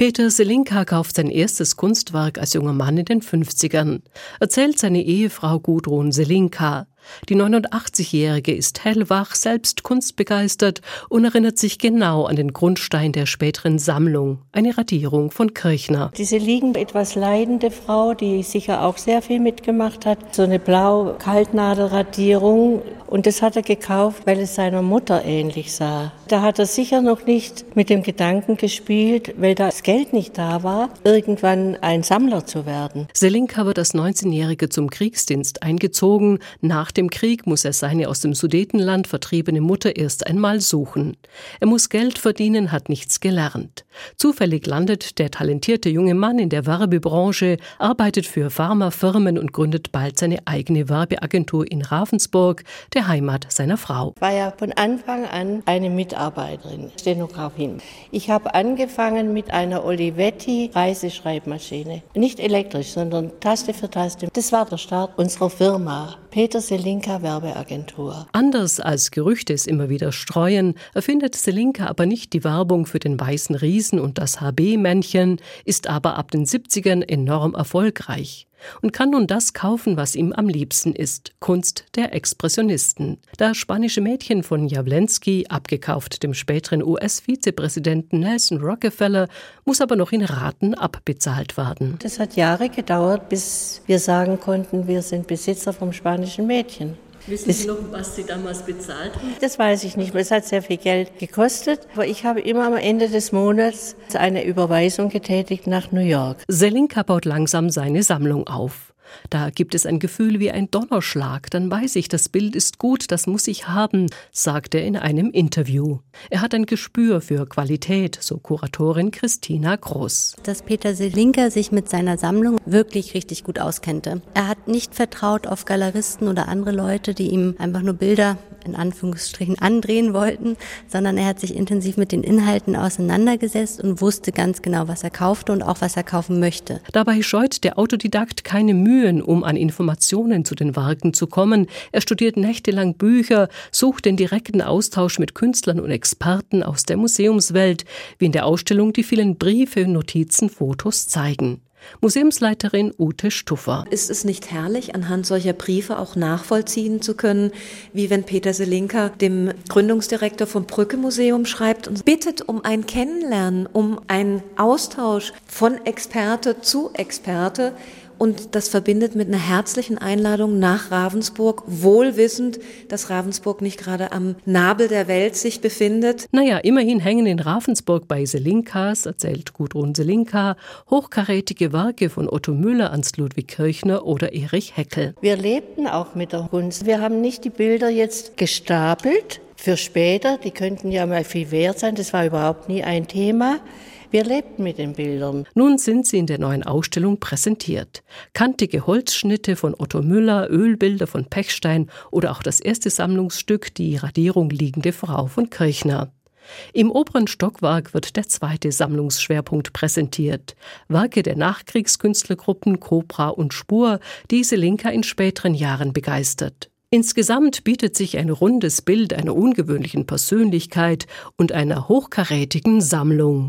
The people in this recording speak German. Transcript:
Peter Selinka kauft sein erstes Kunstwerk als junger Mann in den 50ern, erzählt seine Ehefrau Gudrun Selinka. Die 89-Jährige ist hellwach, selbst kunstbegeistert und erinnert sich genau an den Grundstein der späteren Sammlung, eine Radierung von Kirchner. Diese liegend etwas leidende Frau, die sicher auch sehr viel mitgemacht hat, so eine blau-Kaltnadelradierung. Und das hat er gekauft, weil es seiner Mutter ähnlich sah. Da hat er sicher noch nicht mit dem Gedanken gespielt, weil das Geld nicht da war, irgendwann ein Sammler zu werden. Selinka wird als 19-Jährige zum Kriegsdienst eingezogen. Nach dem Krieg muss er seine aus dem Sudetenland vertriebene Mutter erst einmal suchen. Er muss Geld verdienen, hat nichts gelernt. Zufällig landet der talentierte junge Mann in der Werbebranche, arbeitet für Pharmafirmen und gründet bald seine eigene Werbeagentur in Ravensburg, der Heimat seiner Frau. Ich war ja von Anfang an eine Mitarbeiterin, Stenografin. Ich habe angefangen mit einer Olivetti Reiseschreibmaschine. Nicht elektrisch, sondern Taste für Taste. Das war der Start unserer Firma. Peter Selinka Werbeagentur. Anders als Gerüchte es immer wieder streuen, erfindet Selinka aber nicht die Werbung für den weißen Riesen und das HB-Männchen, ist aber ab den 70ern enorm erfolgreich und kann nun das kaufen, was ihm am liebsten ist, Kunst der Expressionisten. Das spanische Mädchen von Jawlensky, abgekauft dem späteren US-Vizepräsidenten Nelson Rockefeller, muss aber noch in Raten abbezahlt werden. Das hat Jahre gedauert, bis wir sagen konnten, wir sind Besitzer vom spanischen Mädchen. Wissen Sie noch, was Sie damals bezahlt haben? Das weiß ich nicht mehr. Es hat sehr viel Geld gekostet. Aber ich habe immer am Ende des Monats eine Überweisung getätigt nach New York. Selinka baut langsam seine Sammlung auf. Da gibt es ein Gefühl wie ein Donnerschlag. Dann weiß ich, das Bild ist gut, das muss ich haben, sagt er in einem Interview. Er hat ein Gespür für Qualität, so Kuratorin Christina Groß. Dass Peter Selinka sich mit seiner Sammlung wirklich richtig gut auskannte. Er hat nicht vertraut auf Galeristen oder andere Leute, die ihm einfach nur Bilder in Anführungsstrichen andrehen wollten, sondern er hat sich intensiv mit den Inhalten auseinandergesetzt und wusste ganz genau, was er kaufte und auch was er kaufen möchte. Dabei scheut der Autodidakt keine Mühen, um an Informationen zu den Werken zu kommen. Er studiert nächtelang Bücher, sucht den direkten Austausch mit Künstlern und Experten aus der Museumswelt, wie in der Ausstellung die vielen Briefe, Notizen, Fotos zeigen. Museumsleiterin Ute Stuffer. Ist es nicht herrlich, anhand solcher Briefe auch nachvollziehen zu können, wie wenn Peter Selinka dem Gründungsdirektor vom Brücke-Museum schreibt und bittet um ein Kennenlernen, um einen Austausch von Experte zu Experte, und das verbindet mit einer herzlichen Einladung nach Ravensburg, wohlwissend, dass Ravensburg nicht gerade am Nabel der Welt sich befindet. Naja, immerhin hängen in Ravensburg bei Selinkas, erzählt Gudrun Selinka, hochkarätige Werke von Otto Müller, Ernst Ludwig Kirchner oder Erich Heckel. Wir lebten auch mit der Kunst. Wir haben nicht die Bilder jetzt gestapelt für später, die könnten ja mal viel wert sein, das war überhaupt nie ein Thema. Wir lebten mit den Bildern. Nun sind sie in der neuen Ausstellung präsentiert. Kantige Holzschnitte von Otto Müller, Ölbilder von Pechstein oder auch das erste Sammlungsstück, die Radierung Liegende Frau von Kirchner. Im oberen Stockwerk wird der zweite Sammlungsschwerpunkt präsentiert. Werke der Nachkriegskünstlergruppen Cobra und Spur, die Selinka in späteren Jahren begeistert. Insgesamt bietet sich ein rundes Bild einer ungewöhnlichen Persönlichkeit und einer hochkarätigen Sammlung.